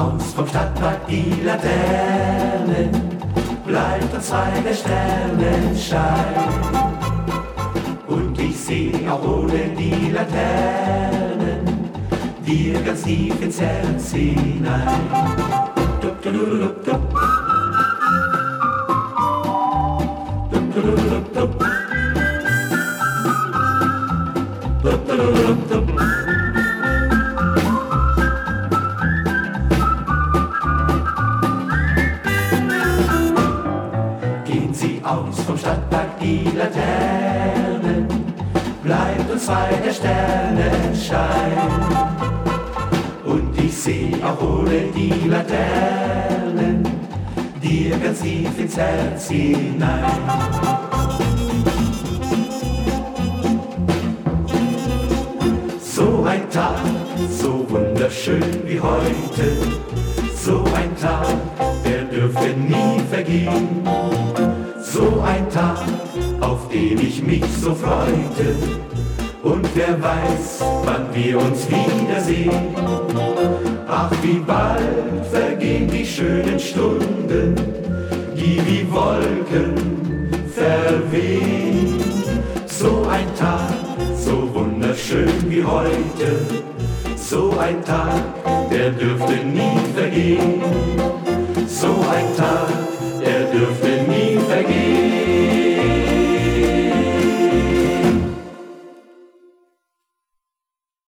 aus vom Stadtpark die Laternen, bleibt uns frei der Sternenschein. Und ich seh auch ohne die Laternen dir ganz tief ins Herz hinein. Dup, dup, dup, dup. Dup, dup, dup, dup. Dup, dup, dup, dup. Gehen Sie aus vom Stadtpark die Laternen, bleibt uns frei der Sternenschein. Und ich seh auch ohne die Laternen dir ganz tief ins Herz hinein. So ein Tag, so wunderschön wie heute, so ein Tag, der dürfte nie vergehen. So ein Tag, auf den ich mich so freute, und wer weiß, wann wir uns wiedersehen. Ach, wie bald vergehen die schönen Stunden, die wie Wolken verwehen. So ein Tag, so wunderschön wie heute, so ein Tag, der dürfte nie vergehen. So ein Tag,